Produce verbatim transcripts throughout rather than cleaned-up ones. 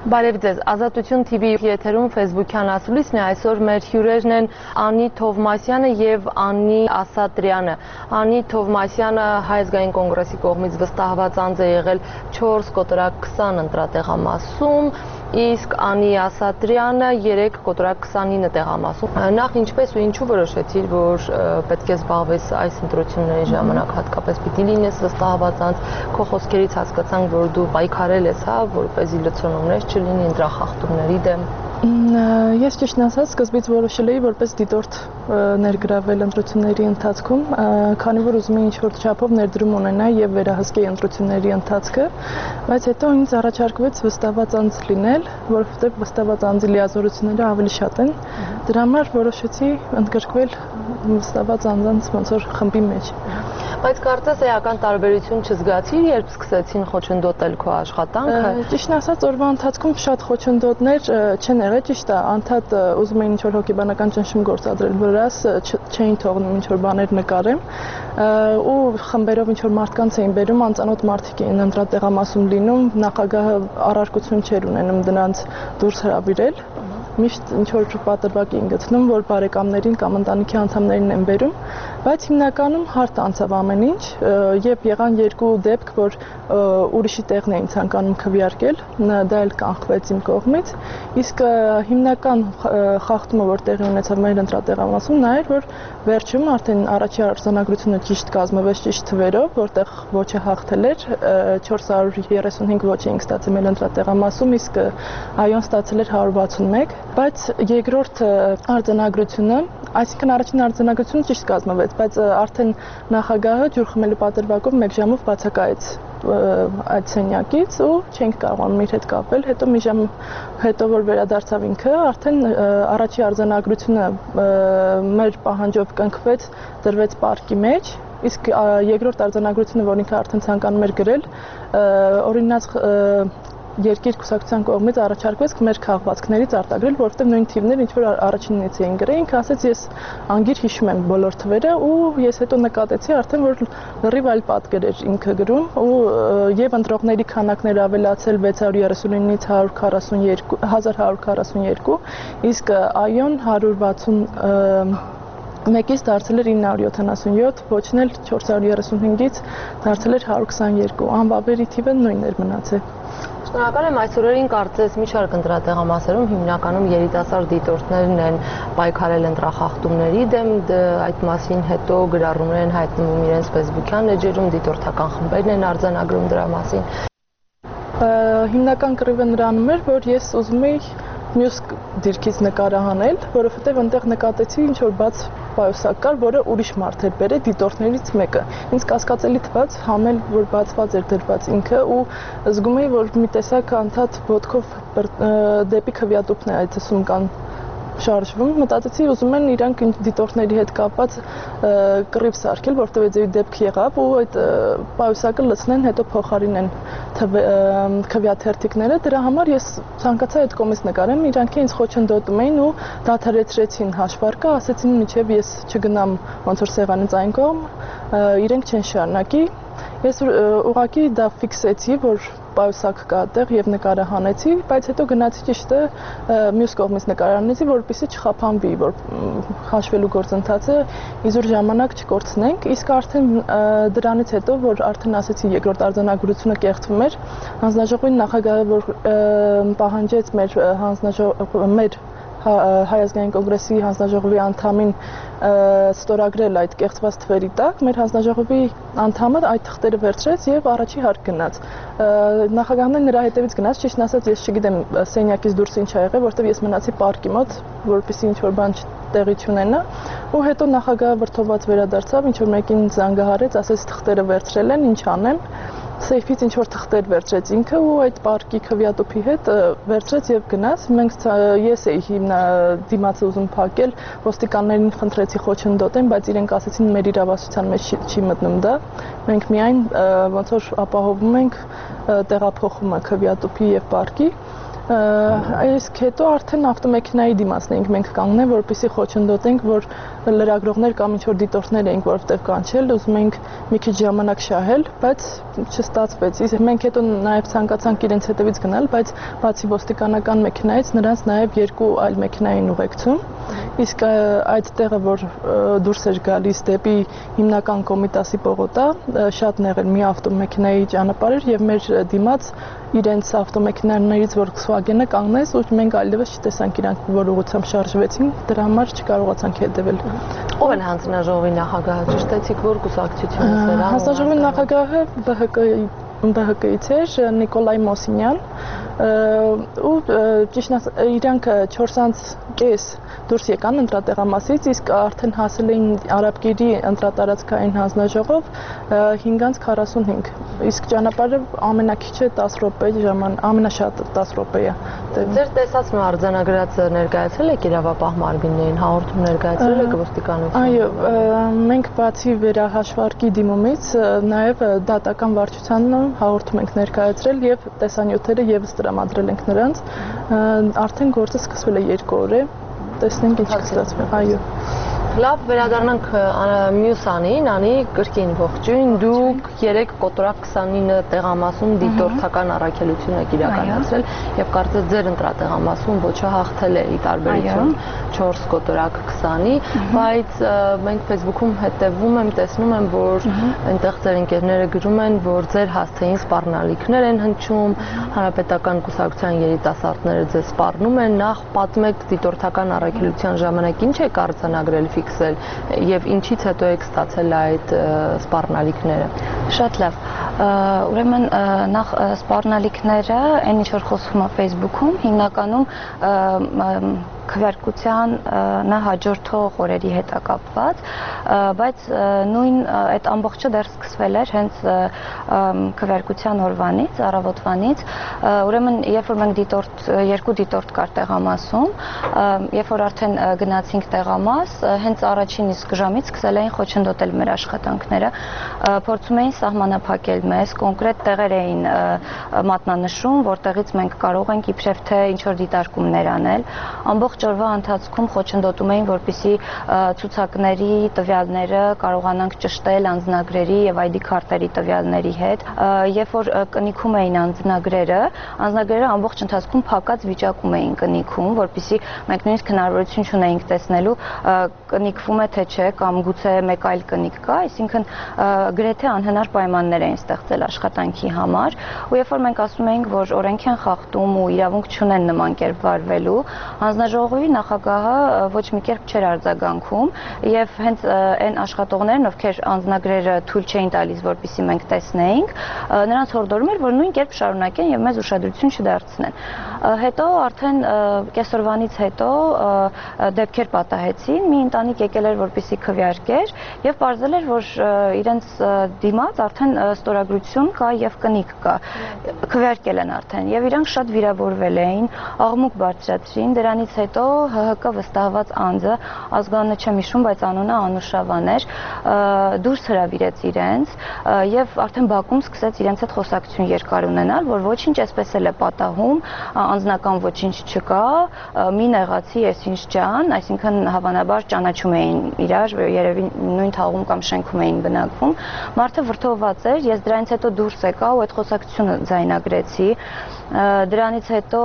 Բարև ձեզ, Ազատություն Թի Վի եթերում Facebook-յան ասուլիսն է, այսօր մեր հյուրերն են Անի Թովմասյանը եւ Անի Ասատրյանը։ Անի Թովմասյանը Հայ ազգային կոնգրեսի կողմից վստահված անձ է եղել չորս կոտրակ քսան ընտրատեղամասում, իսկ Անի Ասատրյանը երեք կոտրակ քսանինը տեղամասում։ Նախ ինչպես ու ինչու որոշեցիր, որ պետք է զբաղվես այս ընտրությունների ժամանակ, հատկապես պիտի լինես վստահված անձ, քո խոսքերից հասկացանք, որ դու պայքարել ես, հա, որպեսզի լցոնումներ չլինի ընտրախախտումների դեմ։ Ես ճիշտն ասած սկզբից որոշել էի որպես դիտորդ ներգրավել ընտրությունների ընթացքում, քանի որ ուզում էի ինչ-որ չափով ներդրում ունենալ եւ վերահսկեի ընտրությունների ընթացքը, բայց հետո ինձ առաջարկվեց վստահված անձ լինել, որովհետեւ վստահված անձի լիազորությունները ավելի շատ են։ Դրա համար որոշեցի ընդգրկվել վստահված անձանց ոնց որ խմբի մեջ։ Բայց կարծես էական տարբերություն չզգացիր, երբ սկսեցին խոչընդոտել քո աշխատանքը։ Ճիշտն ասած, օրվա ընթացքում շատ խոչընդոտներ չեն եղել, ճիշտ է, անդադ ուզում էին ինչ-որ հոգեբանական ճնշում գործադրել վրաս, չէին թողնում ինչ-որ բաներ նկարեմ, ու խմբերով ինչ-որ մարդկանց էին բերում, անծանոթ մարդիկ էին ընտրատեղամասում լինում, նախագահը առարկություն չէր ունենում դրանց դուրս հրավիրել։ Միշտ ինչ-որ պատրվակ էին գտնում, որ բարեկամներին կամ ընտանիքի անդամներին են բերում, բայց հիմնականում հարթ անցավ ամեն ինչ, եւ եղան երկու դեպք, որ ուրիշի տեղն էին ցանկանում քվեարկել, դա էլ կանխվեց իմ կողմից, իսկ հիմնական խախտումը, որ տեղի ունեցավ մեր ընտրատեղամասում, նա էր, որ վերջում արդեն առաջի արձանագրությունը ճիշտ կազմվեց ճիշտ թվերով, որտեղ ոչը հաղթել էր, չորս հարյուր երեսունհինգ ոչ էինք ստացել մեր ընտրատեղամասում, իսկ այոն ստացել էր հարյուր վաթսունմեկ, բայց երկրորդ արձանագրությունը, այսինքն առաջին արձանագրությունը ճիշտ կազմվեց, բայց արդեն նախագահը ջուր խմելու պատրվակով մեկ ժամով բացակայեց այդ սենյակից ու չենք կարողանում իր հետ կապել, հետո մի ժամ հետո որ վերադարձավ ինքը, արդեն առաջի արձանագրությունը մեր պահանջով կնքվեց, դրվեց պարկի մեջ, իսկ երկրորդ արձանագրությունը, որ ինքը արդեն ցանկանում էր գրել, օրինաց երկիր կուսակցության կողմից առաջարկվեց մեր քաղվածքներից արտագրել, որովհետև նույն թիվներ ինչ որ առաջինից էին գրել, ինքը ասեց ես անգիր հիշում եմ բոլոր թվերը ու ես հետո նկատեցի արդեն որ լրիվ այլ պատկեր էր ինքը գրում ու եւ ընտրողների քանակները ավելացել վեց հարյուր երեսունինից հազար հարյուր քառասունյոթ, իսկ այոն հարյուր վաթսուն մեկից դարձել էր ինը հարյուր յոթանասունյոթ, ոչն էլ չորս հարյուր երեսունհինգից դարձել էր հարյուր քսաներկու, անվավերի թիվը նույնն էր մնացել։ Շնորհակալ եմ, այս օրերին կարծես մի շարք ընտրատեղամասերում հիմնականում երիտասարդ դիտորդներն են պայքարել ընտրախախտումների դեմ, այդ մասին հետո գրառումներ են հայտնվում իրենց Facebook-յան էջերում, դիտորդական խմբերն են արձանագրում դրա մասին։ Հիմնական կռիվը նրանում էր, որ ես ուզում էի մյուս դիրքից նկարահանել, որովհետև այնտեղ նկատեցի ինչ որ բաց պայուսակ կար, որը ուրիշ մարդ էր բերել դիտորդներից մեկը։ Ինձ կասկածելի թվաց, համել որ բացված էր դրված ինքը ու զգում էի, որ մի տեսակ անդադ ոտքով դեպի քվեատուփն է այդ սումկան շարժվում, մտածեցի ուզում են իրանք դիտորդների հետ կապված կռիվ սարքել, որտեղ այդ դեպք եղավ ու այդ պայուսակը լցնեն, հետո փոխարինեն քվեաթերթիկները, դրա համար ես ցանկացա այդ կողմից նկարեմ, իրանք ինձ խոչընդոտում էին ու դադարեցրեցին հաշվարկը, ասեցին մինչև ես չգնամ ոնց որ սեղանից այն կողմ, իրենք չեն շարունակի։ Ես ուղղակի դա ֆիքսեցի, որ պայուսակ կա այդտեղ եւ նկարը հանեցի, բայց հետո գնացի ճիշտ է մյուս կողմից նկարահանեցի, որպեսզի չխափանվի, որ հաշվելու գործընթացը իզուր ժամանակ չկորցնենք, իսկ արդեն դրանից հետո, որ արդեն ասեցի երկրորդ արձանագրությունը կեղծվում էր, հանձնաժողովի նախագահը որ պահանջեց մեր հանձնաժողովի մեր Հայ ազգային կոնգրեսի հանձնաժողովի անդամին ստորագրել այդ կեղծված թվերի տակ, մեր հանձնաժողովի անդամը այդ թղթերը վերցրեց եւ առաջի հարկ գնաց։ Նախագահն էլ նրա հետևից գնաց, ճիշտն ասած ես չգիտեմ սենյակից դուրս ինչ ա եղել, որտեղ ես մնացի պարկի մոտ, որպեսզի ինչ որ բան տեղի չունենա, ու հետո նախագահը վրդովված վերադարձավ, ինչ որ մեկին զանգահարեց, ասեց թղթերը վերցրել են, ինչ անեմ։ Սեյֆից ինչ որ թղթեր վերցրեց ինքը ու այդ պարկի քվեատուփի հետ վերցրեց եւ գնաց։ Մենք ես էի հիմնա դիմացը ուզում փակել, ոստիկաններին խնդրեցի խոչընդոտեն, բայց իրենք ասեցին մեր իրավասության մեջ չի մտնում դա։ Մենք միայն ոնց որ ապահովում ենք տեղափոխումը քվեատուփի եւ պարկի։ Իսկ հետո արդեն ավտոմեքենայի դիմացն էինք մենք կանգնել, որպեսզի խոչընդոտենք, որ լրագրողներ կամ ինչ-որ դիտորդներ էինք որտեղ կանչել, ուզում էինք մի քիչ ժամանակ շահել, բայց չստացվեց։ Իսկ մենք հետո նաև ցանկացանք իրենց հետևից գնալ, բայց բացի ոստիկանական մեքենայից նրանց նաև երկու այլ մեքենա էին ուղեկցում։ Իսկ այդ տեղը, որ դուրս էր գալիս դեպի հիմնական Կոմիտասի պողոտա, շատ նեղ էր մի ավտոմեքենայի ճանապարհ էր եւ մեր դիմաց իրենց ավտոմեքենաներից որ Volkswagen-ը կանգնեց ու մենք այլևս չտեսանք իրանք որ ուղղությամբ շարժվեցին, դրա համար չկարողացանք հետևել։ Ո՞վ են հանձնաժողովի նախագահը, ճշտեցիք որ կուսակցությունից էր։ Հանձնաժողովի նախագահը ԲՀԿ-ից էր Նիկոլայ Մոսինյան ու ճիշտ ասած իրանք չորս կես դուրս եկան ընտրատեղամասից, իսկ արդեն հասել էին Արաբկիրի ընտրատարածքային հանձնաժողով հինգ քառասունհինգ, իսկ ճանապարհը ամենակիչը տասը րոպե ժաման, ամենաշատը տասը րոպե է։ Ձեր տեսածն ու արձանագրածը ներկայացրել եք իրավապահ մարմիններին, հաղորդում ներկայացրել եք ոստիկանություն։ Այո, մենք բացի վերահաշվարկի դիմումից նաև դատական վարչությանը հաղորդում ենք ներկայացրել եւ տեսանյութերը եւս տրամադրել ենք նրանց։ Արդեն գործը սկսվել է երկու օր է, տեսնենք ինչ կստացվի։ Այո։ Լավ, վերադառնանք մյուս Անին, Անի, կրկին ողջույն, դուք երեք կոտորակ քսանինը տեղամասում դիտորդական առաքելություն եք իրականացրել եւ կարծես ձեր ընտրատեղամասում ոչը հաղթել է ի տարբերություն չորս կոտորակ քսանի, բայց մենք Facebook-ում հետևում եմ, տեսնում եմ, որ այնտեղ ձեր ընկերները գրում են, որ ձեր հասցեին սպառնալիքներ են հնչում, հանրապետական կուսակցության երիտասարդները ձեզ սպառնում են, նախ պատմեք դիտորդական առաքելության ժամանակ ինչ եք արձանագրել ֆիքսել եւ ինչից հետո եք ստացել այդ սպառնալիքները։ Շատ լավ։ Ուրեմն նախ սպառնալիքները, այն ինչ որ խոսվում է Facebook-ում, հիմնականում քվեարկության հաջորդող օրերի հետ է կապված, բայց նույն այդ ամբողջը դեռ սկսվել էր հենց քվեարկության օրվանից, առավոտվանից, ուրեմն երբ որ մենք դիտորդ երկու դիտորդ կար տեղամասում, երբ որ արդեն գնացինք տեղամաս, հենց առաջին իսկ ժամից սկսել էին խոչընդոտել մեր աշխատանքները, փորձում էին սահմանափակել մեզ, կոնկրետ տեղեր էին մատնանշում, որտեղից մենք կարող ենք իբրև թե ինչ որ դիտարկումներ անել, ամբողջ օրվա ընթացքում խոչընդոտում էին, որպեսզի ցուցակների տվյալները կարողանանք ճշտել անձնագրերի եւ այ դի քարտերի տվյալների հետ, երբ որ կնիքում էին անձնագրերը, անձնագրերը ամբողջ ընթացքում փակած վիճակում էին կնիքում, որպեսզի մենք նույնիսկ հնարավորություն չունեինք տեսնելու կնիկվում է թե չէ կամ գուցե մեկ այլ կնիկ կա, այսինքն գրեթե անհնար պայմաններ էին ստեղծել աշխատանքի համար, ու երբ որ մենք ասում էինք, որ օրենք են խախտում ու իրավունք չունեն նման կերպ վարվելու, հանձնաժողովի նախագահը ոչ մի կերպ չէր արձագանքում եւ հենց այն աշխատողներն, ովքեր անձնագրերը թույլ չէին տալիս, որպեսզի մենք տեսնեինք, նրանց հորդորում էր, որ նույն կերպ շարունակեն եւ մեզ ուշադրություն չդարձնեն։ Հետո արդեն կեսօրվանից հետո դեպքեր պատահեցին, մի ընտանիք եկել էր, որպեսզի քվեարկեր եւ պարզել էր, որ իրենց դիմաց արդեն ստորագրություն կա եւ կնիկ կա, քվեարկել են արդեն եւ իրանք շատ վիրավորվել էին, աղմուկ բարձրացրին, դրանից հետո ՀՀԿ վստահված անձը, ազգանունը չեմ հիշում, բայց անունը Անուշավան էր, դուրս հրավիրեց իրենց եւ արդեն բակում սկսեց իրենց հետ խոսակցություն երկար ունենալ, որ ոչինչ այսպես էլ է պատահում, անձնական ոչինչ չկա, մի նեղացի ես ինչ ջան, այսինքն հավանաբար ճանաչում էին իրար, երևի նույն թաղում կամ շենքում էին բնակվում, մարդը վրդովված էր, ես դրանից հետո դուրս եկա ու այդ խոսակցությունը ձայնագրեցի, դրանից հետո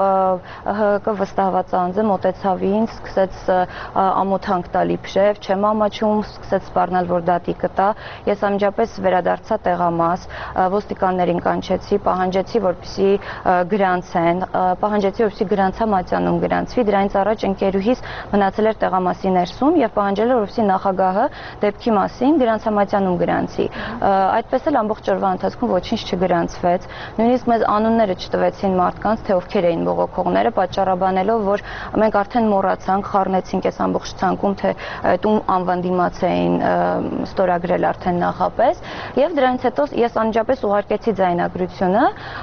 ՀՀԿ վստահված անձը մոտեցավ ինձ, սկսեց ամոթանք տալ իբրև, չեմ ամաչում, սկսեց սպառնալ, որ դատի կտա, ես անմիջապես վերադարձա տեղամաս, ոստիկաններին կանչեցի, պահանջեցի, որպեսզի գրանցեն, պահանջեցի, որպեսզի գրանցամատյանում գրանցվի, դրանից առաջ ընկերուհիս մնացել էր տեղամասի ներսում եւ պահանջել էր, որպեսզի նախագահը դեպքի մասին գրանցամատյանում գրանցի։ Այդպես էլ ամբողջ օրվա ընթացքում ոչինչ չգրանցվեց, նույնիսկ մեզ անունները չտվեցին մարդկանց, թե ովքեր էին բողոքողները, պատճառաբանելով, որ մենք արդեն մոռացանք, խառնեցինք այս ամբողջ ցանկում, թե ում անվան դիմաց էին ստորագրել արդեն նախապես, եւ դրանից հետո ես անմիջապես ուղարկեցի ձայնագրությունը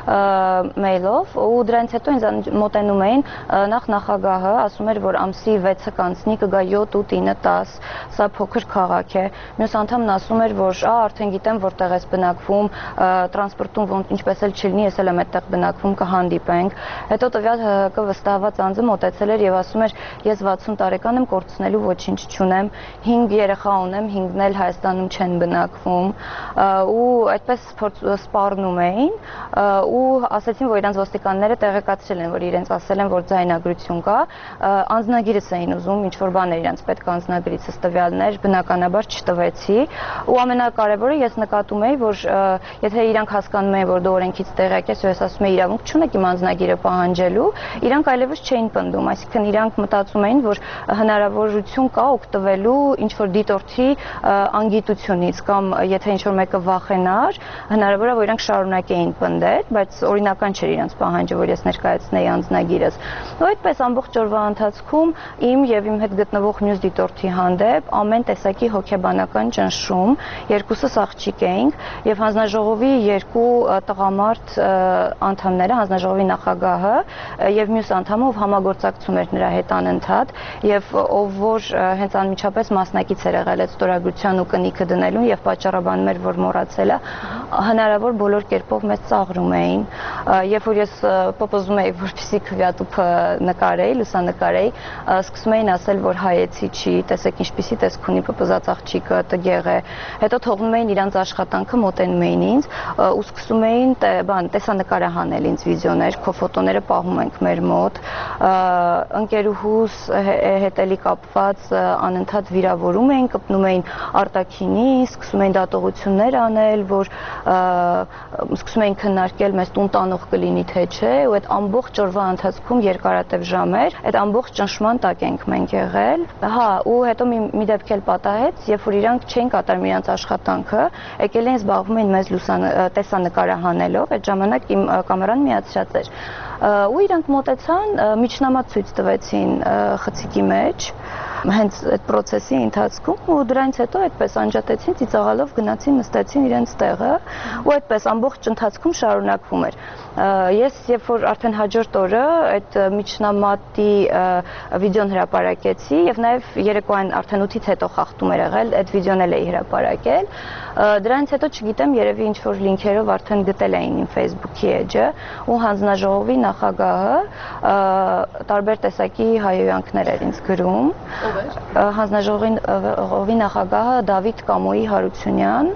մեյլով ու դրանից հետո ինձ մոտենում էին նախ նախագահը, ասում էր, որ ամսի վեցը կանցնի, կգա յոթ, ութ, ինը, տաս, սա փոքր քաղաք է։ Մյուս անդամն ասում էր, որ ա արդեն գիտեմ որտեղ ես բնակվում, տրանսպորտում ինչպես էլ չլինի, ես էլ եմ այդտեղ բնակվում ընթացքում կհանդիպենք։ Հետո տվյալ ՀՀԿ վստահված անձը մոտեցել էր եւ ասում էր ես վաթսուն տարեկան եմ, կորցնելու ոչինչ չունեմ, հինգ երեխա ունեմ, հինգն էլ Հայաստանում չեն բնակվում ու այդպես սպառնում էին ու ասեցին, որ իրանց ոստիկանները տեղեկացրել են, որ իրենց ասել են, որ ձայնագրություն կա, անձնագիրս էին ուզում, ինչ որ բաներ իրանց պետք անձնագրիցս տվյալներ, բնականաբար չտվեցի ու ամենակարևորը ես նկատում էի, որ եթե իրանք հասկանում էին, որ դու օրենքից տեղյակ ես, ես ասում եի իրավունք չունեք իմ անձնագիրը պահանջելու, իրանք այլևս չէին պնդում, այսինքն իրանք մտածում էին, որ հնարավորություն կա օգտվելու ինչ որ դիտորդի անգիտությունից կամ եթե ինչ որ մեկը վախենար, հնարավոր է որ իրանք շարունակեին պնդել, բայց օրինական չէր իրանց պահանջը, որ ես ներկայացնեի անձնագիրս։ Ու այդպես ամբողջ օրվա ընթացքում իմ եւ իմ հետ գտնվող մյուս դիտորդի հանդեպ ամեն տեսակի հոգեբանական ճնշում, երկուսս աղջիկ էինք եւ հանձնաժողովի երկու տղամարդ անդամները, հանձնաժողովի նախագահը եւ մյուս անդամը, ով համագործակցում էր նրա հետ անընդհատ եւ ով որ հենց անմիջապես մասնակից էր եղել այդ ստորագրության ու կնիքը դնելուն եւ պատճառաբանում էր, որ մոռացել է, հնարավոր բոլոր կերպով մեզ ծաղրում էին։ Երբ որ ես պոպոզում էի, որպեսզի քվեատուփը նկարեի, լուսանկարեի, սկսում էին ասել, որ հայեցի չի, տեսեք ինչպիսի տեսք ունի պոպոզած աղջիկը, տգեղ է։ Հետո թողնում էին իրանց աշխատանքը, մոտենում էին ինձ ու սկսում էին բան տեսանկարը հանել ինձ վիդեոներ, քո ֆոտոները պահում ենք մեր մոտ։ Ընկերուհուս հետ էլի կապված անընդհատ վիրավորում էին, կպնում էին արտաքինի, սկսում էին դատողություններ անել, որ սկսում էին քննարկել մեզ տուն տանող կլինի թե չէ, ու այդ ամբողջ օրվա ընթացքում երկարատև ժամեր, այդ ամբողջ ճնշման տակ ենք մենք եղել։ Հա, ու հետո մի, մի դեպք էլ պատահեց, երբ որ իրանք չէին կատարում իրանց աշխատանքը, եկել էին զբաղվում էին մեզ լուսան տեսանկարը հանելով, այդ ժամանակ իմ կամերան միացրած էր։ Ու իրանք մոտեցան, միջնամատ ցույց տվեցին խցիկի մեջ, հենց այդ process-ի ընթացքում ու դրանից հետո այդպես անջատեցին, ծիծաղալով գնացին, նստեցին իրենց տեղը ու այդպես ամբողջ ընթացքում շարունակվում էր։ Ես երբ որ արդեն հաջորդ օրը այդ միջնամատի վիդեոն հրապարակեցի եւ նաեւ երեկոյան արդեն ութից հետո խախտում էր եղել, այդ վիդեոն էլ էի հրապարակել։ Դրանից հետո չգիտեմ, երևի ինչ որ լինքերով արդեն գտել էին իմ Facebook-ի էջը ու հանձնաժողովի նախագահը տարբեր տեսակի հայհոյանքներ էր ինձ գրում։ Հանձնաժողովի նախագահը Դավիթ Կամոյի Հարությունյան,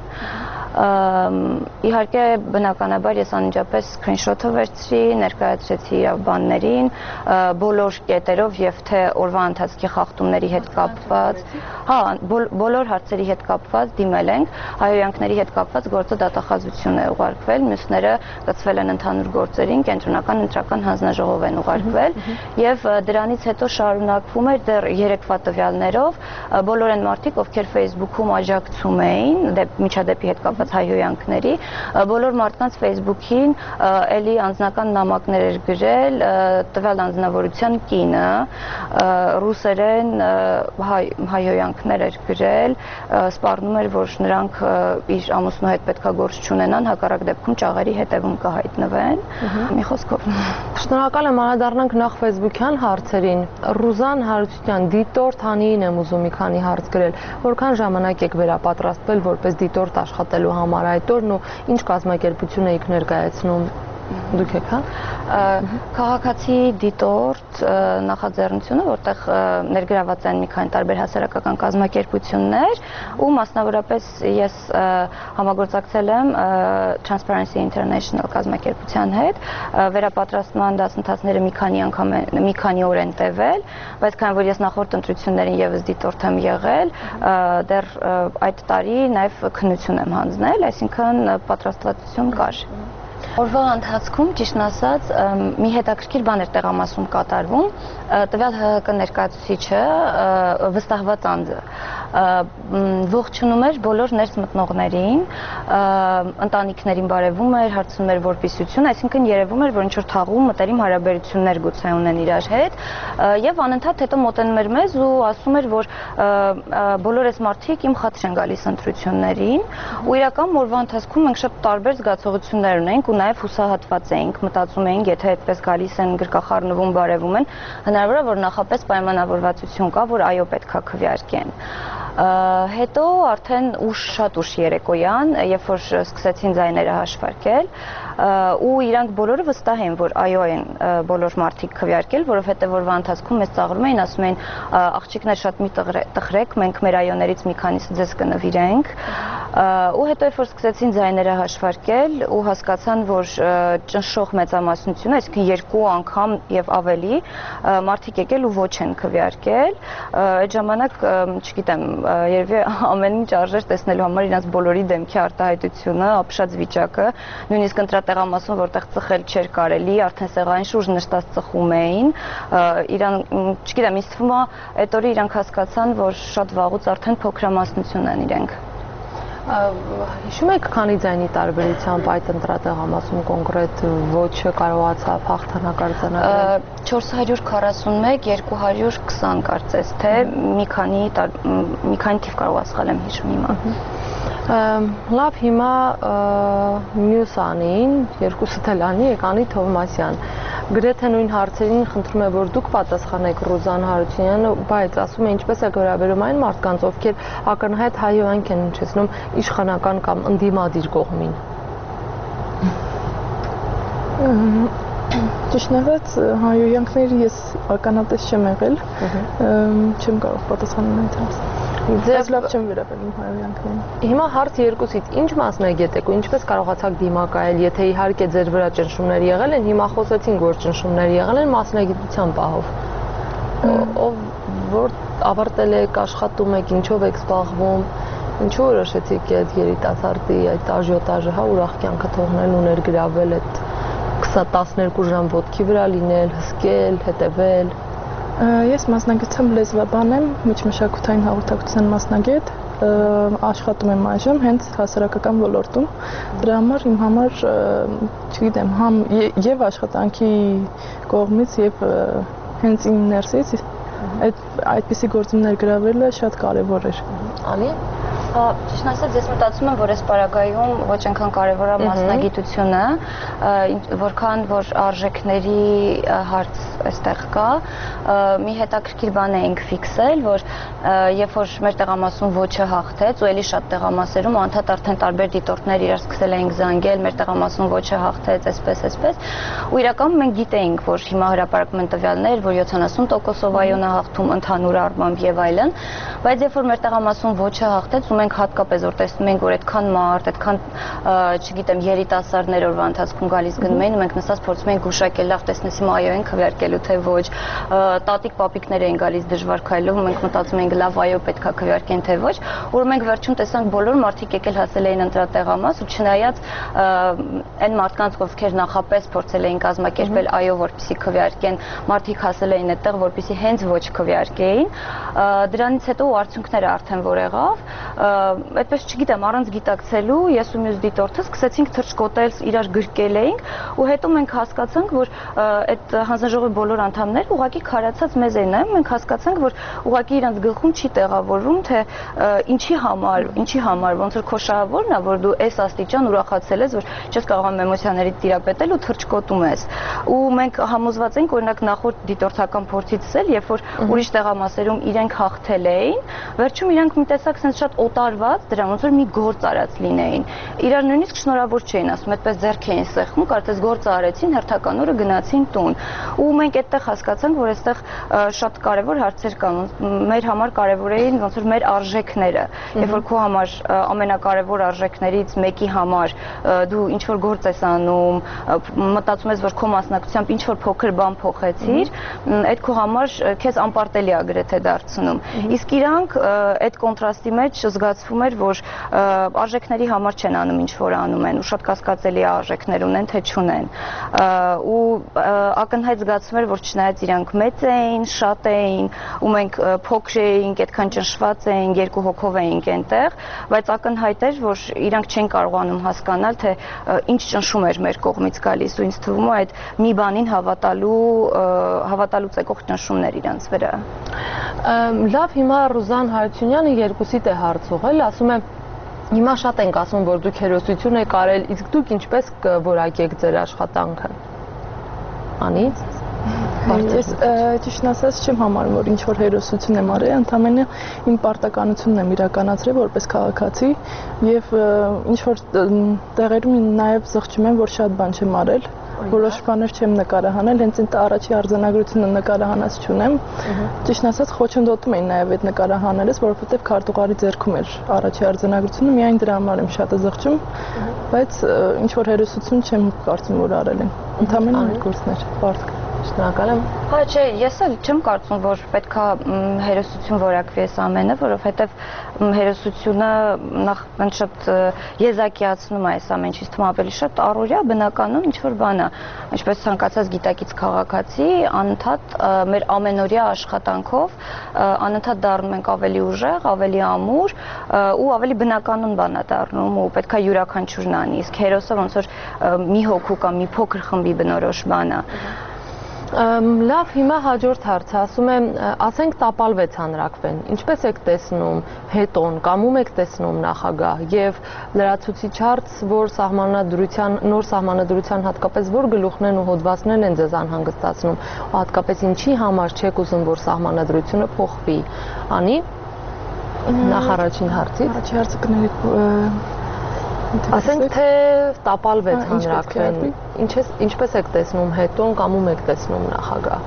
իհարկե բնականաբար ես անմիջապես screenshot-ը վերցրի, ներկայացրեցի իրավաբաններին, բոլոր կետերով եւ թե օրվա ընթացքի խախտումների հետ կապված, հա, բոլոր հարցերի հետ կապված դիմել ենք, հայհոյանքների հետ կապված գործը դատախազություն է ուղարկվել, մյուսները գծվել են ընդհանուր գործերին, կենտրոնական ընտրական հանձնաժողով են ուղարկվել եւ դրանից հետո շարունակվում էր դեռ երեկվա տվյալներով բոլոր այն մարդիկ, ովքեր Facebook-ում աջակցում էին դեպ միջադեպի հետ կապված հայհոյանքների, բոլոր մարդկանց Facebook-ին էլի անձնական նամակներ էր գրել, տվյալ անձնավորության կինը, ռուսերեն հայհոյանքներ էր գրել, սպառնում էր, որ նրանք իր ամուսնու հետ պետքա գործ չունենան, հակառակ դեպքում ճաղերի հետևում կհայտնվեն։ Մի խոսքով։ Շնորհակալ եմ, անդրադառնանք նախ Facebook-յան հարցերին։ Ռուզան Հարությունյան, դիտորդ Հանիին եմ ուզում մի քանի հարց գրել։ Որքան ժամանակ եք վերապատրաստվել որպես դիտորդ աշխատելու համար այդ օրն ու ինչ կազմակերպություն եք ներկայացնում դուք եք, հա? Քաղաքացի դիտորդ նախաձեռնությունը, որտեղ ներգրաված են մի քանի տարբեր հասարակական կազմակերպություններ ու մասնավորապես ես համագործակցել եմ Transparency International կազմակերպության հետ, վերապատրաստման դասընթացները մի քանի անգամ մի քանի օր են տևել, բայց քանի որ ես նախորդ ընտրություններին եւս դիտորդ եմ եղել, դեռ այդ տարի նաեւ քննություն եմ հանձնել, այսինքն պատրաստվածություն կար։ Օրվա ընթացքում ճիշտն ասած մի հետաքրքիր բան էր տեղամասում կատարվում, տվյալ ՀՀԿ ներկայացուցիչը վստահված անձը ողջունում էր բոլոր ներս մտնողներին, ընտանիքներին բարևում էր, հարցնում էր որպիսություն, այսինքն երևում էր, որ ինչ-որ թաղում մտերիմ հարաբերություններ գուցե ունեն իրար հետ, եւ անընդհատ հետո մոտենում էր մեզ ու ասում էր, որ բոլոր այս մարդիկ իմ խաթր են գալիս ընտրություններին, ու իրական օրվա ընթացքում մենք շատ տարբեր զգացողություններ ունենք ու նաեւ հուսահատված էինք, մտածում էինք, եթե այդպես գալիս են գրկախառնվում, բարևում են, հնարավոր է որ նախապես պայմանավորվածություն կա, որ այո պետքա քվեարկեն։ Հետո արդեն ուշ շատ ուշ երեկոյան, երբ որ սկսեցին ձայները հաշվարկել, ու իրանք բոլորը վստահ են, որ այո են բոլոր մարդիկ քվեարկել, որովհետև որվա ընթացքում մեզ ծաղրում էին, ասում էին աղջիկներ շատ մի տխրեք, մենք մեր այոներից մի քանիսը ձեզ կնվիրենք, ու հետո երբ որ սկսեցին ձայները հաշվարկել ու հասկացան, որ ճնշող մեծամասնությունը, այսինքն երկու անգամ եւ ավելի մարդիկ եկել ու ոչ են քվեարկել, այդ ժամանակ, չգիտեմ, երևի ամեն ինչ արժեր տեսնելու համար իրենց բոլորի դեմքի արտահայտությունը, ապշած վիճակը, նույնիսկ ընտրատեղամասում, որտեղ ծխել չէր կարելի, արդեն սեղանին շուրջ նստած ծխում էին, իրան, չգիտեմ, ինձ թվում է, այդ օրը իրանք հասկացան, որ շատ վաղուց արդեն փոքրամասնություն են իրենք։ Հիշում եք քանի ձայնի տարբերությամբ այդ ընտրատեղամասում կոնկրետ ոչը կարողացավ հաղթանակ արձանագրել։ չորս հարյուր քառասունմեկ, երկու հարյուր քսան կարծես, թե մի քանի մի քանի թիվ կարող ասխալեմ հիշում հիմա։ Լավ, հիմա մյուս անին, երկուսը էլ անի եք, Անի Թովմասյան։ Գրեթե նույն հարցերին խնդրում է, որ դուք պատասխանեք Ռուզան Հարությունյանը, բայց ասում է ինչպես է վերաբերում այն մարդկանց, ովքեր ակնհայտ հայհոյանք են հնչեցնում իշխանական կամ ընդդիմադիր կողմին։ Ճիշտներս հայհոյանքների ես ականատես չեմ եղել, չեմ կարող պատասխանել այդ հարցին։ Ձեզ լավ չեմ վերաբերում հայհոյանքներին։ Հիմա հարց երկուսից ինչ մասնագետ եք ու ինչպես կարողացաք դիմակայել, եթե իհարկե ձեր վրա ճնշումներ եղել են, հիմա խոսեցինք, որ ճնշումներ եղել են մասնագիտության պահով։ Ով որ ավարտել եք, աշխատում եք, ինչով եք զբաղվում, ինչու որոշեցիք այդ երիտասարդի այդ աժիոտաժը, հա, ուրախ կյանքը թողնել ու ներգրավել այդ տասներկու ժամ ոտքի վրա լինել, հսկել, հետևել։ Ես մասնագիտությամբ լեզվաբան եմ, միջմշակութային հաղորդակցության մասնագետ, աշխատում եմ այժմ հենց հասարակական ոլորտում։ Դրա համար իմ համար, չգիտեմ, համ եւ աշխատանքի կողմից եւ հենց իմ ներսից այդ այդպիսի գործումներ գրավելը շատ կարեւոր էր։ Անի Ճիշտն ասած, ես մտածում եմ, որ այս պարագայում ոչ այնքան կարևոր է մասնագիտությունը, որքան որ արժեքների հարց այստեղ կա, մի հետաքրքիր բան էինք ֆիքսել, որ երբ որ մեր տեղամասում ոչը հաղթեց, ու էլի շատ տեղամասերում անդադ արդեն տարբեր դիտորդներ իրար սկսել էինք զանգել, մեր տեղամասում ոչը հաղթեց, այսպես, այսպես, ու իրականում մենք գիտեինք, որ հիմա հրապարակում են տվյալներ, որ յոթանասուն տոկոսով այոն է հաղթում ընդհանուր առմամբ եւ այլն, բայց երբ որ մեր տեղամասում ոչը հաղթեց, ու մենք հատկապես որ տեսնում ենք, որ այդքան մարդ, այդքան, չգիտեմ, երիտասարդներ օրվա ընթացքում գալիս գնում էին, ու մենք նստած փորձում ենք գուշակել, լավ տեսնես հիմա այո են քվեարկելու թե ոչ, տատիկ պապիկներ էին գալիս դժվար քայլով, մենք մտածում ենք լավ այո պետքա քվեարկեն թե ոչ, ու մենք վերջում տեսանք բոլոր մարդիկ եկել հասել էին ընտրատեղամաս, ու չնայած այն մարդկանց, ովքեր նախապես փորձել էին կազմակերպել այո, որպեսզի քվեարկեն, մարդիկ հասել էին այդտեղ, որպեսզի հենց ոչ քվեարկեին, դրանից հետո արդյունքները արդեն որ եղավ, այդպես չգիտեմ, առանց գիտակցելու ես ու մյուս դիտորդը սկսեցինք թռչկոտել, իրար գրկել էինք, ու հետո մենք հասկացանք, որ այդ հանձնաժողովի բոլոր անդամները ուղղակի քարացած մեզ էին նայում, մենք հասկացանք, որ ուղղակի իրանց գլխում չի տեղավորվում, թե ինչի համար, ինչի համար, ոնց որ քո շահավորն է, որ դու այս աստիճան ուրախացել ես, որ չես կարողանում էմոցիաներից տիրապետել ու թռչկոտում ես։ Ու մենք համոզված ենք, օրինակ նախորդ դիտորդական փորձից էլ, երբ որ ուրիշ տեղամասերում իրենք հաղթել էին, վերջում իրանք մի տեսակ sense շատ օտարված, դրա ոնց որ մի գործ արած լինեին։ Իրար նույնիսկ շնորհավոր չէին ասում, այդպես ձեռք էին սեղմում, կարծես գործը արեցին, հերթական օրը գնացին տուն։ Ու մենք այդտեղ հասկացանք, որ այստեղ շատ կարևոր հարցեր կան։ Մեր համար կարևոր էին ոնց որ մեր արժեքները։ Երբ որ քո համար ամենակարևոր արժեքներից մեկի համար դու ինչ որ գործ ես անում, մտածում ես, որ քո մասնակցությամբ ինչ որ փոքր բան փոխեցիր, այդ քո համար քեզ անպարտելի է գրեթե դարձնում։ Իսկ իրանք այդ կոնտրաստի մեջ զգացվում էր, որ արժեքների համար չեն անում ինչ որ անում են, ու շատ կասկածելի է արժեքներ ունեն, թե չունեն։ Ու ակնհայտ զգացվում էր, որ չնայած իրանք մեծ էին, շատ էին, ու մենք փոքր էինք, այդքան ճնշված էինք, երկու հոգով էինք այնտեղ, բայց ակնհայտ էր, որ իրանք չեն կարողանում հասկանալ, թե ինչ ճնշում էր մեր կողմից գալիս, ու ինձ թվում է այդ մի բանին հավատալու հավատալուց եկող ճնշումներ իրանց վրա։ Լավ, հիմա Ռուզան Հարությունյանը երկուսիդ է հարց ուղղել, ասում է հիմա շատ ենք ասում, որ դուք հերոսություն եք արել, իսկ դուք ինչպես կորակեք ձեր աշխատանքը։ Անի։ Ես ճիշտն ասած չեմ համարում, որ ինչ որ հերոսություն եմ արել, ընդամենը իմ պարտականությունն եմ իրականացրել որպես քաղաքացի եւ ինչ որ տեղերում նաեւ զղջում եմ, որ շատ բան չեմ արել, որոշ բաներ չեմ նկարահանել, հենց այդ առաջի արձանագրությունը նկարահանած չունեմ։ Ճիշտն ասած խոչընդոտում էին նաեւ այդ նկարահանելս, որովհետեւ քարտուղարի ձեռքում էր առաջի արձանագրությունը, միայն դրա համար եմ շատ զղջում, բայց ինչ որ հերոսություն չեմ կարծում, որ արել են։ Ընդամենը այդ գործներ, բարդ։ Շնորհակալ եմ։ Հա, չէ, ես էլ չեմ կարծում, որ պետքա հերոսություն որակվի այս ամենը, որովհետև հերոսությունը նախ շատ եզակիացնում է այս ամեն ինչից, թվում ավելի շատ առօրյա բնականon ինչ որ բան է, ինչպես ցանկացած գիտակից քաղաքացի, անընդհատ մեր ամենօրյա աշխատանքով անընդհատ դառնում ենք ավելի ուժեղ, ավելի ամուր ու ավելի բնականon բան է դառնում ու պետքա յուրաքանչյուրն անի, իսկ հերոսը ոնց որ մի հոգու կամ մի փոքր խմբի բնորոշ բան է։ Լավ, հիմա հաջորդ հարցը, ասում եմ, ասենք տապալվեց հանրաքվեն, ինչպես եք տեսնում հետոն, կամ ում եք տեսնում նախագահ եւ լրացուցիչ հարց, որ սահմանադրության, նոր սահմանադրության հատկապես որ գլուխներն ու հոդվածներն են ձեզ անհանգստացնում, ու հատկապես ինչի համար չեք ուզում, որ սահմանադրությունը փոխվի, անի, նախ առաջին հարցից։ Առաջի հարցը կների Ասենք թե տապալվեց հանրաքվեն, ինչպես եք տեսնում հետոն կամ ում եք տեսնում նախագահ։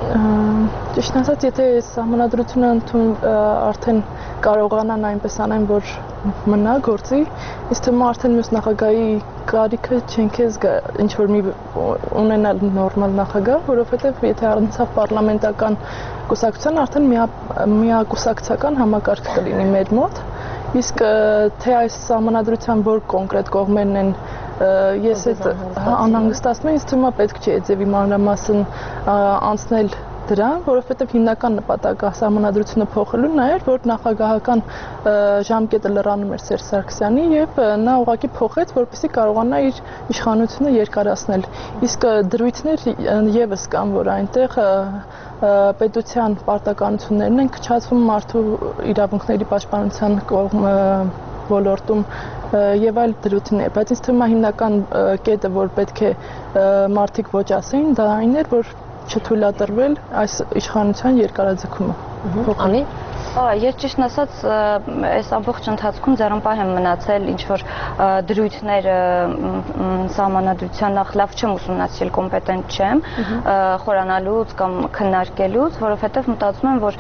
Ճիշտն ասած, եթե սահմանադրությունը արդեն կարողանան այնպես անեն, որ մնա գործի, իսկ թվում արդեն մյուս նախագահի կարիքը չենք զգա ինչ որ մի ունենալ նորմալ նախագահ, որովհետև եթե առնցավ պարլամենտական կուսակցության, արդեն միակուսակցական համակարգ կլինի մեր մոտ։ Իսկ թե այս սահմանադրության որ կոնկրետ կողմերն են ես այդ անհանգստացնում եմ, ինձ թվում է պետք չէ ձևի մանրամասն անցնել դրան, որովհետև հիմնական նպատակը սահմանադրությունը փոխելուն նա էր, որ նախագահական ժամկետը լրանում էր Սերժ Սարգսյանի եւ նա ուղղակի փոխեց, որպեսզի կարողանա իր իշխանությունը երկարացնել։ Իսկ դրույթներ եւս կան, որ այնտեղ պետության պարտականություններն են քչացվում մարդու իրավունքների պաշտպանության կողմ ոլորտում եւ այլ դրույթներ, բայց ինձ թվում է հիմնական կետը, որ պետք է մարդիկ ոչ ասեին, դա այն էր, որ չթույլատրվել այս իշխանության երկարաձգումը։ Անի Ես ճիշտն ասած այս ամբողջ ընթացքում ձեռնպահ եմ մնացել ինչ որ դրույթներ սահմանադրության նախ լավ չեմ ուսումնասիրել, կոմպետենտ չեմ խորանալուց կամ քննարկելուց, որովհետև մտածում եմ, որ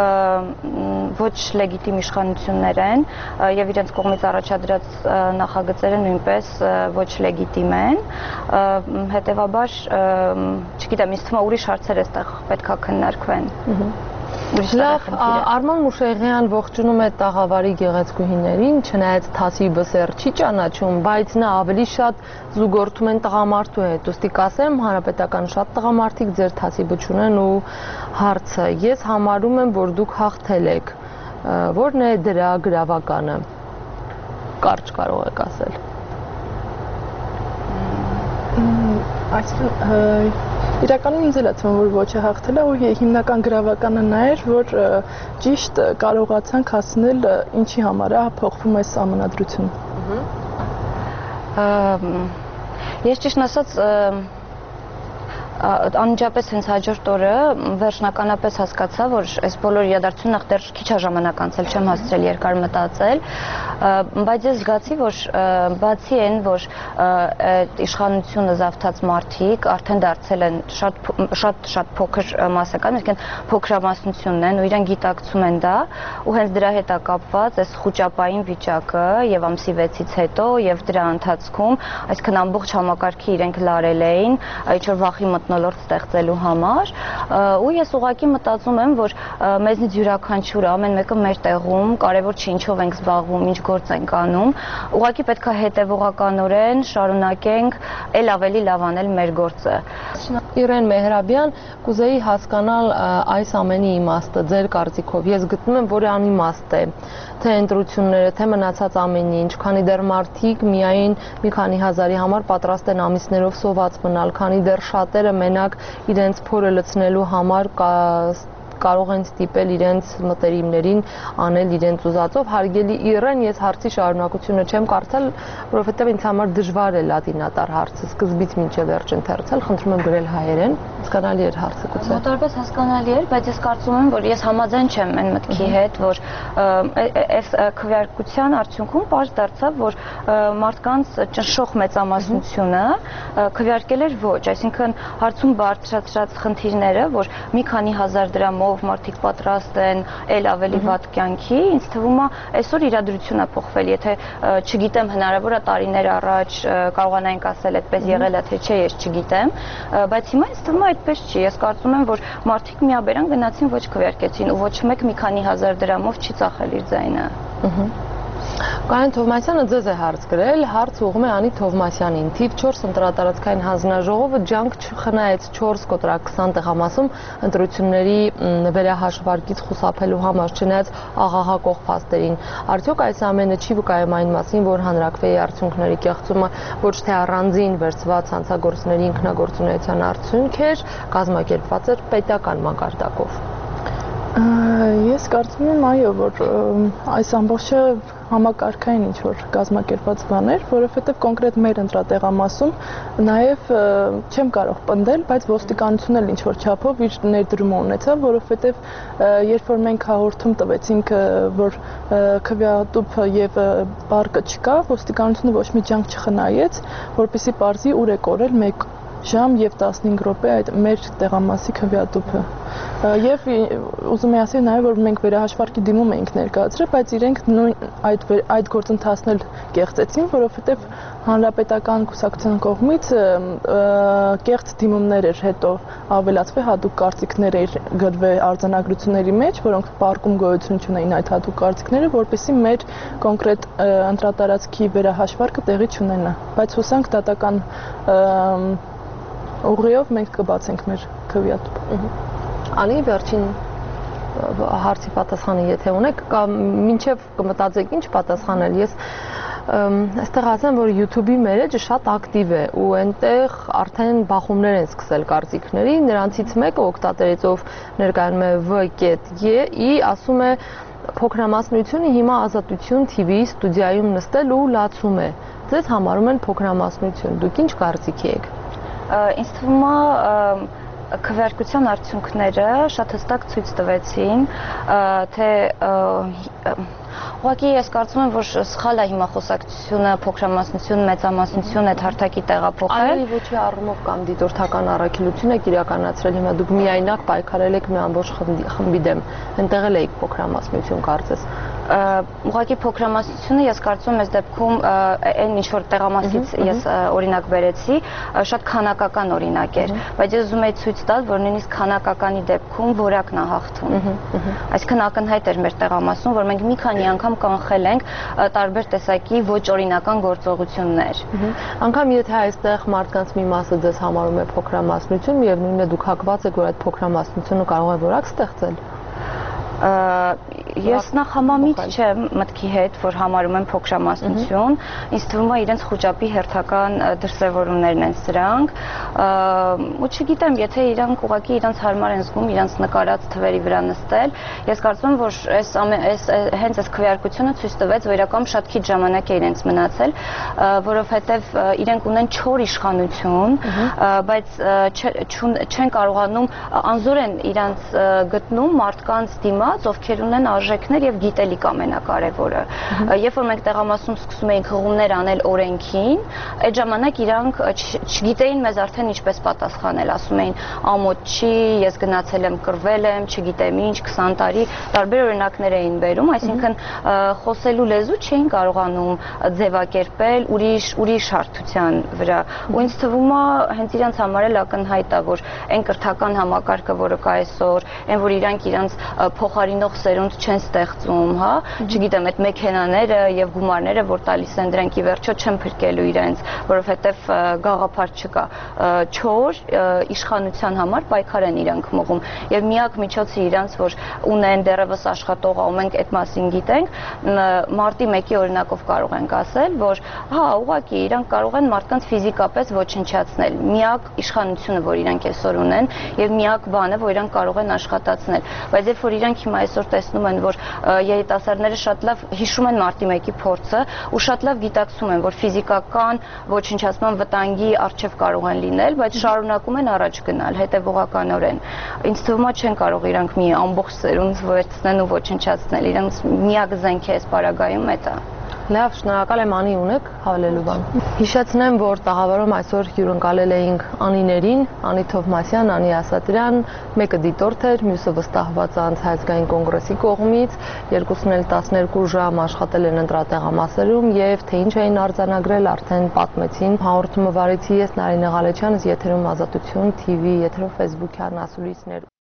ոչ լեգիտիմ իշխանություններ են եւ իրենց կողմից առաջադրած նախագծերը նույնպես ոչ լեգիտիմ են, հետեւաբար չգիտեմ, ինձ թվում է ուրիշ հարցեր էստեղ պետքա քննարկվեն։ Լավ, Արման Մուշեղյան ողջունում է տաղավարի գեղեցկուհիներին, չնայած թասի բսեր չի ճանաչում, բայց նա ավելի շատ զուգորդում են տղամարդու հետ, ուստի կասեմ, հանրապետական շատ տղամարդիկ ձեր թասի բչուն են ու հարցը, ես համարում եմ, որ դուք հաղթել եք, որն է դրա գրավականը, կարճ կարող եք ասել։ Այսինքն իրականում ինձ էլ է թվում, որ ոչը հաղթել է ու հիմնական գրավականը նա էր, որ ճիշտ կարողացանք հասնել ինչի համար է փոխվում այս սահմանադրությունը։ Ես ճիշտն ասած անմիջապես հենց հաջորդ օրը վերջնականապես հասկացա, որ այս բոլոր իրադարձությունն նախ դեռ քիչ է ժամանակ անցել, չեմ հասցրել երկար մտածել, բայց ես զգացի, որ բացի այն, որ իշխանությունը զավթած մարդիկ արդեն դարձել են շատ շատ շատ փոքր մասսական, այսինքն փոքրամասնությունն են ու իրենք գիտակցում են դա, ու հենց դրա հետ է կապված այս խոճապային վիճակը եւ ամսի վեցից հետո եւ դրա ընթացքում, այսինքն ամբողջ համակարգի իրենք լարել էին, ինչ որ վախի մթնոլորտ ստեղծելու համար, ու ես ուղղակի մտածում եմ, որ մեզնից յուրաքանչյուրը ամեն մեկը մեր տեղում կարևոր չի ինչով ենք զբաղվում, ինչ գործ ենք անում, ուղղակի պետք է հետևողականորեն շարունակենք ել ավելի լավ անել մեր գործը։ Իրեն Մեհրաբյան, կուզեի հասկանալ այս ամենի իմաստը ձեր կարծիքով։ Ես գտնում եմ, որ անիմաստ է, թե ընտրությունները, թե մնացած ամեն ինչ, քանի դեռ մարդիկ միայն մի քանի հազարի համար պատրաստ են ամիսներով սոված մնալ, քանի դեռ շատերը մենակ իրենց փորը լցնելու համար կարող են ստիպել իրենց մտերիմներին անել իրենց ուզածով։ Հարգելի Իրեն, ես հարցի շարունակությունը չեմ կարդալ, որովհետև ինձ համար դժվար է լատինատար հարցը սկզբից մինչև վերջ ընթերցել, խնդրում եմ գրել հայերեն, հասկանալի էր հարցը գուցե։ Մոտավորապես հասկանալի էր, բայց ես կարծում եմ, որ ես համաձայն չեմ այն մտքի հետ, որ այս քվեարկության արդյունքում պարզ դարձավ, որ մարդկանց ճնշող մեծամասնությունը քվեարկել էր ոչ, այսինքն հարցում բարձրացրած խնդիրները, որ մի քանի հազար դրամով մարդիկ պատրաստ են էլ ավելի վատ կյանքի, ինձ թվում է այսօր իրադրությունը փոխվել, եթե չգիտեմ հնարավոր է տարիներ առաջ կարողանայինք ասել այդպես եղել է թե չէ, ես չգիտեմ, բայց հիմա ինձ թվում է այդպես չի, ես կարծում եմ, որ մարդիկ միաբերան գնացին ոչ քվեարկեցին ու ոչ մեկ մի քանի հազար դրամով չի ծախել իր ձայնը։ Կանեն Թովմասյանը ձեզ է հարց գրել, հարց ուղղում է Անի Թովմասյանին։ Թիվ չորս ընտրատարածքային հանձնաժողովը ջանք չխնայեց չորս կոտրակ քսան տեղամասում ընտրությունների վերահաշվարկից խուսափելու համար, չնայած աղաղակող փաստերին։ Արդյոք այս ամենը չի վկայում այն մասին, որ հանրաքվեի արդյունքների կեղծումը ոչ թե առանձին վերցված հանցագործների ինքնագործունեության արդյունք էր, կազմակերպված էր պետական մակարդակով։ Ես կարծում եմ, այո, որ այս ամբողջը համակարգային ինչ-որ կազմակերպված բան էր, որովհետև կոնկրետ մեր ընտրատեղամասում նաև չեմ կարող պնդել, բայց ոստիկանությունն էլ ինչ-որ չափով իր ներդրումը ունեցավ, որովհետև երբ որ մենք հաղորդում տվեցինք, որ քվեատուփ եւ պարկը չկա, ոստիկանությունը ոչ մի ջանք չխնայեց, որպեսզի պարզի ուր է կորել մեկ ժամ եւ տասնհինգ րոպե այդ մեր տեղամասի քվեատուփը։ Եվ ուզում եմ ասել նաև, որ մենք վերահաշվարկի դիմում էինք ներկայացրել, բայց իրենք նույն այդ այդ գործընթացն էլ կեղծեցին, որովհետև հանրապետական կուսակցության կողմից կեղծ դիմումներ էր հետո ավելացվել, հատուկ կարծիքներ էր գրվել արձանագրությունների մեջ, որոնք պարկում գոյություն չունեին այդ հատուկ կարծիքները, որպեսզի մեր կոնկրետ ընտրատարածքի վերահաշվարկը տեղի չունենա, բայց հուսանք դատական ուղղիով մենք կբացենք մեր քվեատուփը։ Անի, վերջին հարցի պատասխանը եթե ունեք, կամ մինչև կմտածեք ինչ պատասխանել, ես այստեղ ասեմ, որ YouTube-ի մերեջը շատ ակտիվ է ու այնտեղ արդեն բախումներ են սկսել կարծիքների, նրանցից մեկը օգտատերից ով ներկայանում է V.E ասում է փոքրամասնությունը հիմա Ազատություն T V-ի ստուդիայում նստել ու լացում է, ձեզ համարում են փոքրամասնություն, դուք ինչ կարծիքի եք։ Ինձ թվում է քվեարկության արդյունքները շատ հստակ ցույց տվեցին, թե ուղղակի ես կարծում եմ, որ սխալ է հիմա խոսակցությունը, փոքրամասնություն, մեծամասնություն այդ հարթակի տեղափոխել։ Այո, ոչի առումով կամ դիտորդական առաքելություն եք իրականացրել, հիմա դուք միայնակ պայքարել եք մի ամբողջ խմբի դեմ, ընտեղ էլ եք փոքրամասնություն կարծես։ Ուղղակի փոքրամասնությունը ես կարծում եմ այս դեպքում այն ինչ որ տեղամասից ես օրինակ բերեցի, շատ քանակական օրինակ էր, բայց ես ուզում եի ցույց տալ, որ նույնիսկ քանակականի դեպքում որակն է հաղթում։ Այսինքն ակնհայտ էր մեր տեղամասում, որ մենք մի քանի անգամ կանխել ենք տարբեր տեսակի ոչ օրինական գործողություններ։ Անկամ եթե այստեղ մարդկանց մի մասը ձեզ համարում է փոքրամասնություն, միևնույնն է դուք հակված եք, որ այդ փոքրամասնությունը կարող է որակ ստեղծել։ Ես նախ համամիտ չեմ մտքի հետ, որ համարում եմ փոքրամասնություն, ինձ թվում է իրենց խոճապի հերթական դրսևորումներն են սրանք, ու չգիտեմ, եթե իրանք ուղղակի իրենց հարմար են զգում իրենց նկարած թվերի վրա նստել, ես կարծում եմ, որ հենց այս քվեարկությունը ցույց տվեց, որ իրականում շատ քիչ ժամանակ է իրենց մնացել, որովհետև իրենք ունեն չոր իշխանություն, բայց չեն կարողանում, անզոր են իրենց գտնում մարդկանց դիմաց, ովքեր ունեն արժեքներ եւ գիտելիք ամենակարևորը։ Երբ որ մենք տեղամասում սկսում էինք հղումներ անել օրենքին, այդ ժամանակ իրանք չգիտեին մեզ արդեն ինչպես պատասխանել, ասում էին ամոթ չի, ես գնացել եմ, կռվել եմ, չգիտեմ ինչ, քսան տարի, տարբեր օրինակներ էին բերում, այսինքն խոսելու լեզու չէին կարողանում ձևակերպել ուրիշ ուրիշ հարթության վրա։ Ու ինձ թվում է հենց իրանց համար էլ ակնհայտ է, որ այն կրթական համակարգը, որը կա այսօր, այն որ իրանք իրանց փոխարինող սերունդ չեն չեն ստեղծում, հա, չգիտեմ, այդ մեքենաները եւ գումարները, որ տալիս են դրանք ի վերջո չեն փրկելու իրենց, որովհետեւ գաղափար չկա։ Չոր իշխանության համար պայքար են իրանք մղում եւ միակ միջոցը իրանց, որ ունեն դեռևս աշխատող, ու մենք այդ մասին գիտենք, մարտի մեկի օրինակով կարող ենք ասել, որ հա, ուղղակի իրանք կարող են մարդկանց ֆիզիկապես ոչնչացնել։ Միակ իշխանությունը, որ իրանք այսօր ունեն, եւ միակ բանը, որ իրանք կարող են աշխատացնել։ Բայց երբ որ իրանք հիմա այսօր տեսնում են, որ երիտասարդները շատ լավ հիշում են մարտի մեկի փորձը ու շատ լավ գիտակցում են, որ ֆիզիկական ոչնչացման վտանգի առջև կարող են լինել, բայց շարունակում են առաջ գնալ հետևողականորեն։ Ինձ թվում է չեն կարող իրանք մի ամբողջ սերունդ վերցնեն ու ոչնչացնել։ Իրանք միակ զենքը այս պարագայում է դա։ Լավ, շնորհակալ եմ Անի, ունեք հավելելու բան։ Հիշեցնեմ, որ տաղավարում այսօր հյուրընկալել էինք Անիներին, Անի Թովմասյան, Անի Ասատրյան, մեկը դիտորդ էր, մյուսը վստահված անց Հայազգային կոնգրեսի կողմից, երկուսն էլ տասներկու ժամ աշխատել են ընտրատեղամասերում եւ թե ինչ էին արձանագրել, արդեն պատմեցին։ Հաղորդումը վարեցի ես Նարինե Ղալեչյանս, եթերում Ազատություն թիվի, եթերով Facebook-յան ասուլիսներ։